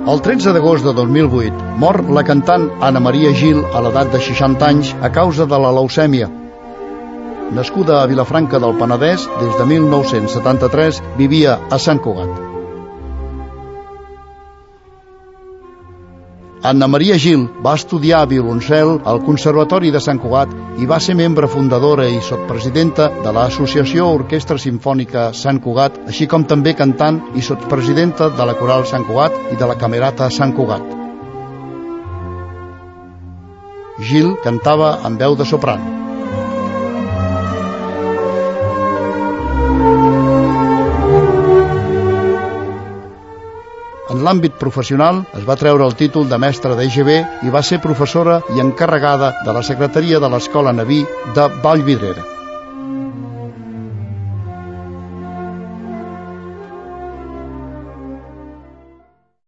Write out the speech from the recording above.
El 13 d'agost de 2008 mor la cantant Anna Maria Gil a l'edat de 60 anys a causa de la leucèmia. Nascuda a Vilafranca del Penedès, des de 1973 vivia a Sant Cugat. Anna Maria Gil va estudiar violoncel al Conservatori de Sant Cugat i va ser membre fundadora i sotpresidenta de l'Associació Orquestra Simfònica Sant Cugat, així com també cantant i sotpresidenta de la Coral Sant Cugat i de la Camerata Sant Cugat. Gil cantava amb veu de soprano. En l'àmbit professional es va treure el títol de mestra d'EGB i va ser professora i encarregada de la secretaria de l'Escola Naví de Vallvidrera.